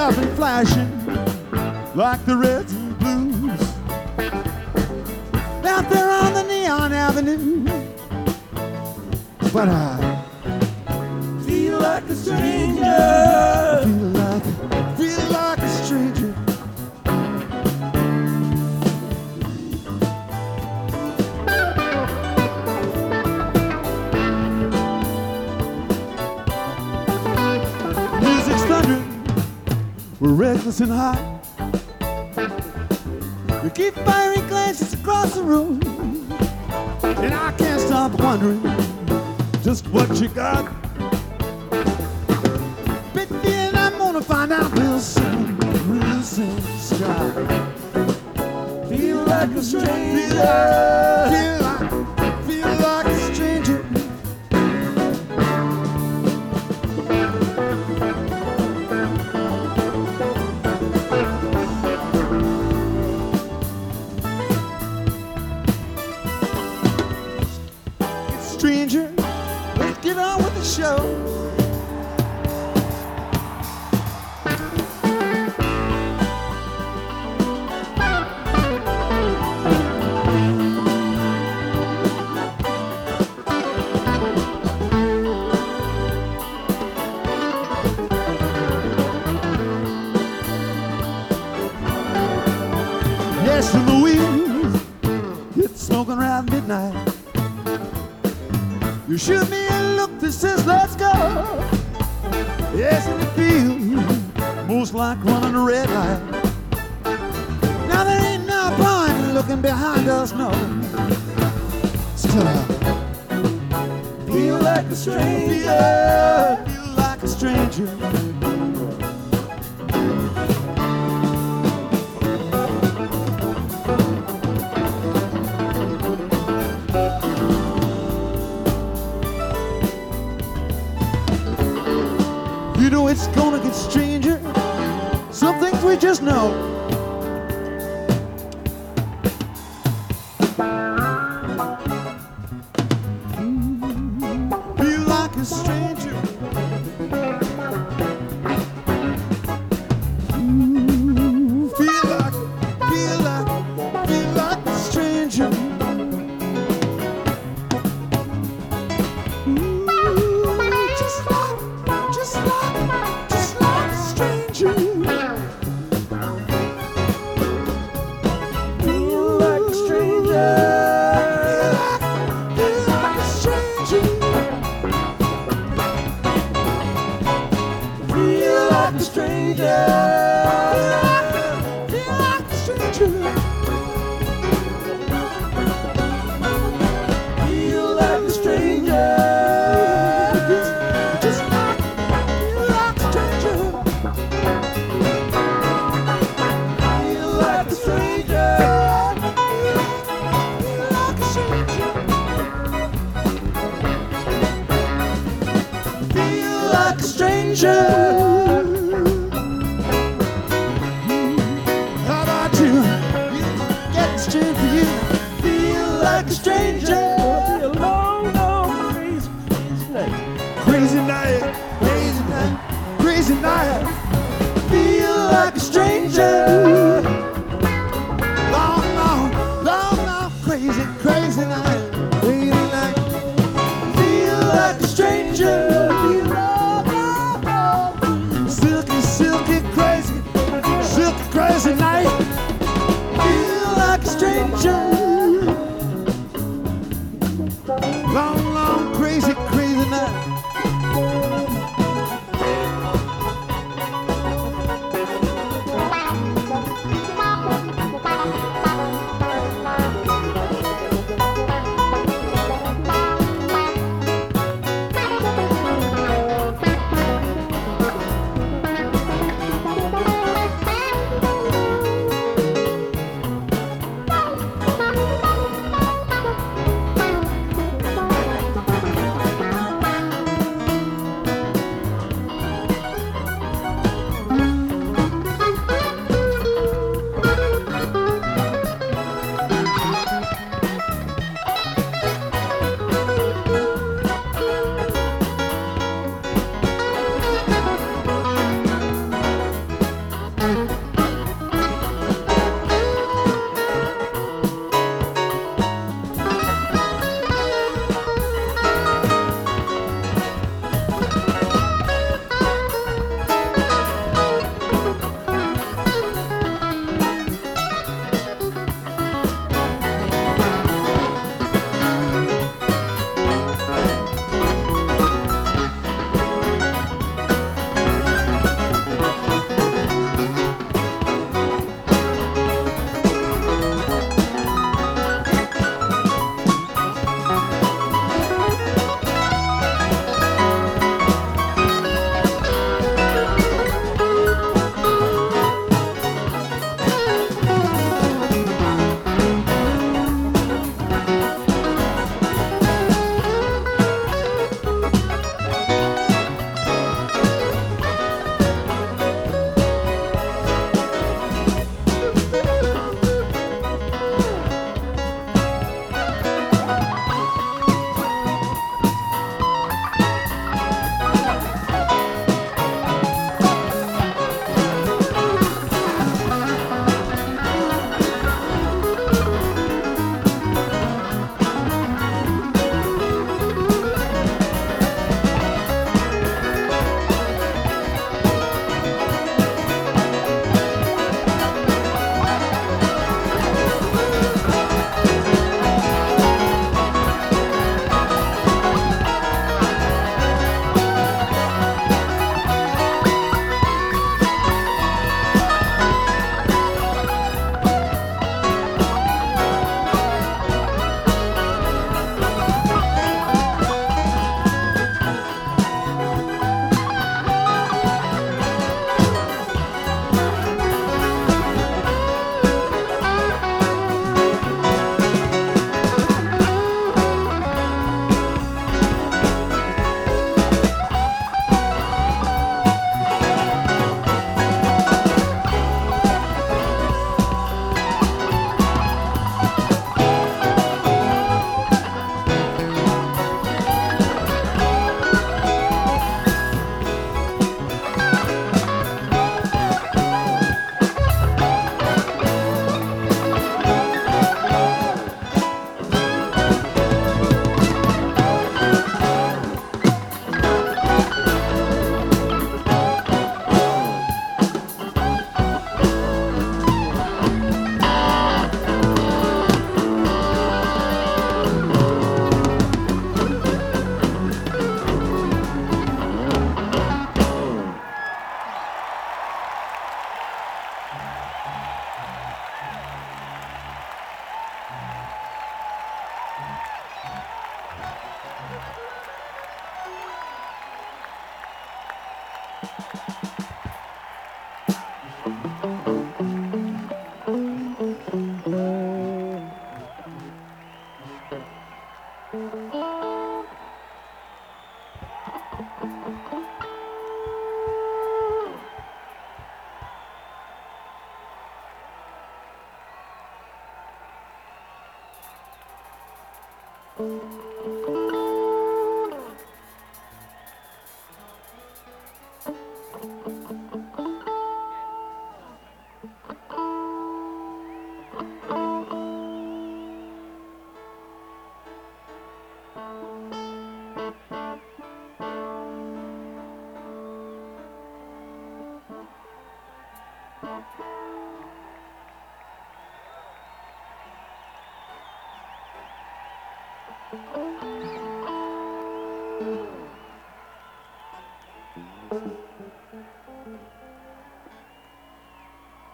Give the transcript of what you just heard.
sharp and flashing like the reds and blues out there on the Neon Avenue. But I feel like a stranger. Feel like a stranger. Music's thundering, we're reckless and high. We keep firing glances across the room, and I can't stop wondering just what you got. Bet feeling I'm gonna find out real soon, Sky. Feel like a stranger. Feel like a stranger. Stranger, let's get on with the show. Yes, and the wheels get smoking around midnight. You shoot me a look that says let's go. Yes, and it feels most like running a red light. Now there ain't no point looking behind us, no. Still I feel like a stranger. Feel like a stranger. You know it's gonna get stranger. Some things we just know. Feel like a stranger. Feel like a stranger. How about you? Get straight for you. Feel like a stranger. A long, long, crazy night. Crazy night. Feel like a stranger. Long, crazy night. Crazy night. Feel like a stranger. Crazy night, feel like a stranger. Long, crazy night. Thank you.